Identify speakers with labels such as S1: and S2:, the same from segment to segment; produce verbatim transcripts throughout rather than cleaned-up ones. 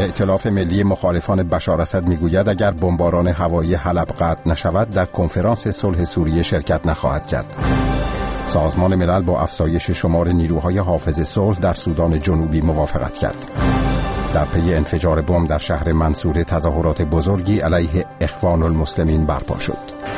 S1: ائتلاف ملی مخالفان بشار اسد میگوید اگر بمباران هوایی حلب قطع نشود در کنفرانس صلح سوریه شرکت نخواهد کرد. سازمان ملل با افزایش شمار نیروهای حافظ صلح در سودان جنوبی موافقت کرد. در پی انفجار بمب در شهر منصوره تظاهرات بزرگی علیه اخوان المسلمین برپا شد.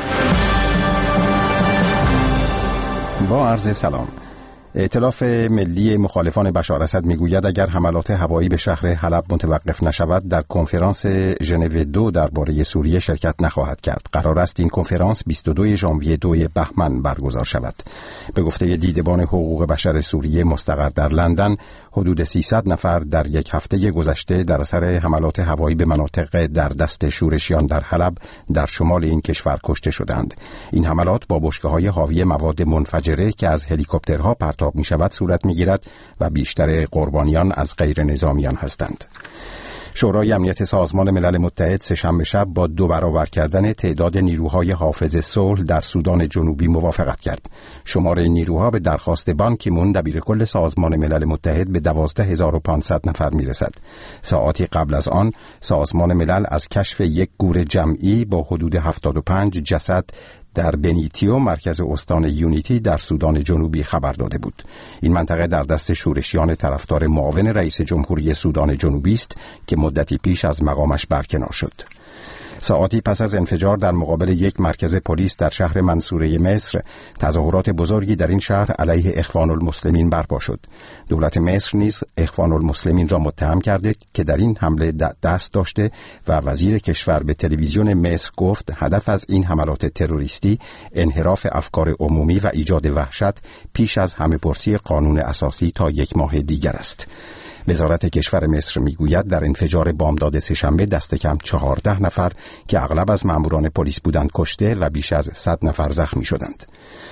S1: با عرض سلام. ائتلاف ملی مخالفان بشار اسد میگوید اگر حملات هوایی به شهر حلب متوقف نشود در کنفرانس ژنو دو درباره سوریه شرکت نخواهد کرد. قرار است این کنفرانس بیست و دوم ژانویه دو بهمن برگزار شود. به گفته دیدبان حقوق بشر سوریه مستقر در لندن، حدود سیصد نفر در یک هفته گذشته در اثر حملات هوایی به مناطق در دست شورشیان در حلب در شمال این کشور کشته شدند. این حملات با بشکه‌های حاوی مواد منفجره که از هلیکوپترها پرتاب می شود صورت می گیرد و بیشتر قربانیان از غیر نظامیان هستند. شورای امنیت سازمان ملل متحد سه‌شنبه شب با دو برابر کردن تعداد نیروهای حافظ صلح در سودان جنوبی موافقت کرد. شمار این نیروها به درخواست بان کی مون دبیرکل سازمان ملل متحد به دوازده هزار و پانصد نفر می رسد. ساعاتی قبل از آن سازمان ملل از کشف یک گور جمعی با حدود هفتاد و پنج جسد در بنیتیو مرکز استان یونیتی در سودان جنوبی خبر داده بود. این منطقه در دست شورشیان طرفدار معاون رئیس جمهوری سودان جنوبی است که مدتی پیش از مقامش برکنار شد. ساعاتی پس از انفجار در مقابل یک مرکز پلیس در شهر منصوره مصر، تظاهرات بزرگی در این شهر علیه اخوان المسلمین برپا شد. دولت مصر نیز اخوان المسلمین را متهم کرده که در این حمله دست داشته و وزیر کشور به تلویزیون مصر گفت هدف از این حملات تروریستی انحراف افکار عمومی و ایجاد وحشت پیش از همه‌پرسی قانون اساسی تا یک ماه دیگر است. وزارت کشور مصر میگوید در انفجار بامداد سه‌شنبه دست کم چهارده نفر که اغلب از ماموران پلیس بودند کشته و بیش از صد نفر زخمی شدند.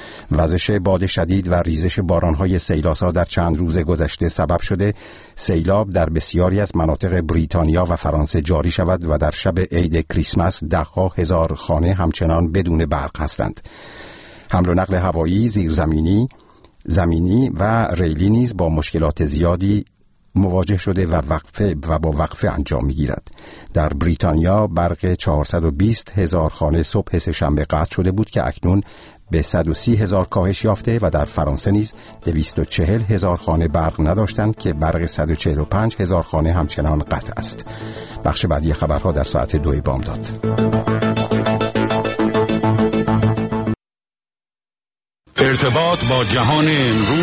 S1: وزش باد شدید و ریزش بارانهای سیلاسا در چند روز گذشته سبب شده سیلاب در بسیاری از مناطق بریتانیا و فرانسه جاری شود و در شب عید کریسمس ده‌ها هزار خانه همچنان بدون برق هستند. حمل و نقل هوایی، زیرزمینی، زمینی و ریلی نیز با مشکلات زیادی مواجه شده و وقفه و با وقفه انجام می‌گیرد. در بریتانیا برق چهارصد و بیست هزار خانه صبح سه‌شنبه قطع شده بود که اکنون به صد و سی هزار کاهش یافته و در فرانسه نیز دویست و چهل هزار خانه برق نداشتند که برق صد و چهل و پنج هزار خانه همچنان قطع است. بخش بعدی خبرها در ساعت دو بامداد.
S2: ارتباط با جهان امروز